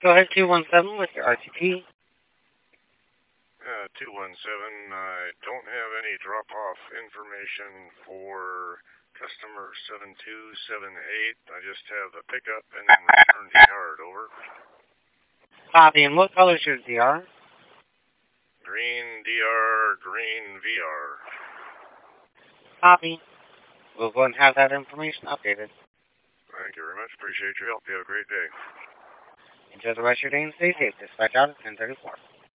Go ahead, 217 with your RTP. 217, I don't have any drop-off information for customer 7278. I just have the pickup and then return the yard, over. Copy. And what color is your DR? Green DR, green VR. Copy. We'll go and have that information updated. Thank you very much. Appreciate your help. You have a great day. Enjoy the rest of your day and stay safe. Dispatch out at 1034.